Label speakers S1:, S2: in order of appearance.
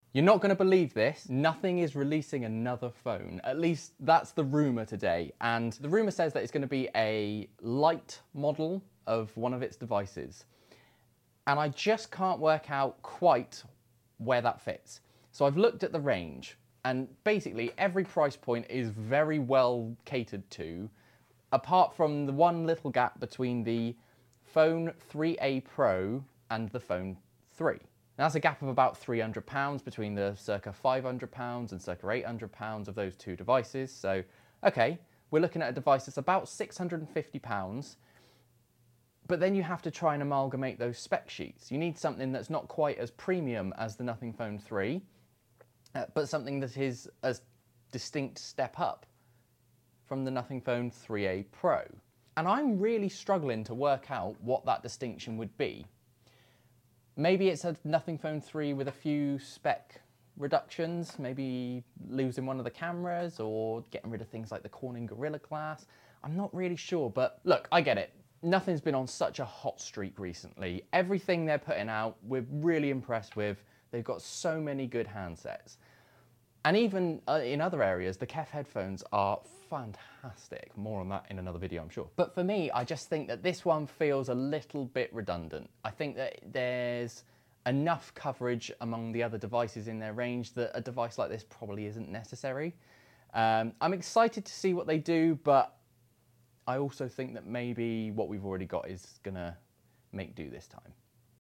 S1: You're not going to believe this. Nothing is releasing another phone. At least that's the rumor today. And the rumor says that it's going to be a light model of one of its devices. And I just can't work out quite where that fits. So I've looked at the range, and basically every price point is very well catered to, apart from the one little gap between the Phone 3a Pro and the Phone 3. Now, that's a gap of about £300 between the circa £500 and circa £800 of those two devices. So, okay, we're looking at a device that's about £650, but then you have to try and amalgamate those spec sheets. You need something that's not quite as premium as the Nothing Phone 3, but something that is a distinct step up from the Nothing Phone 3a Pro. And I'm really struggling to work out what that distinction would be. Maybe it's a Nothing Phone 3 with a few spec reductions, maybe losing one of the cameras or getting rid of things like the Corning Gorilla Glass. I'm not really sure, but look, I get it. Nothing's been on such a hot streak recently. Everything they're putting out, we're really impressed with. They've got so many good handsets. And even in other areas, the KEF headphones are fantastic. More on that in another video, I'm sure. But for me, I just think that this one feels a little bit redundant. I think that there's enough coverage among the other devices in their range that a device like this probably isn't necessary. I'm excited to see what they do, but I also think that maybe what we've already got is gonna make do this time.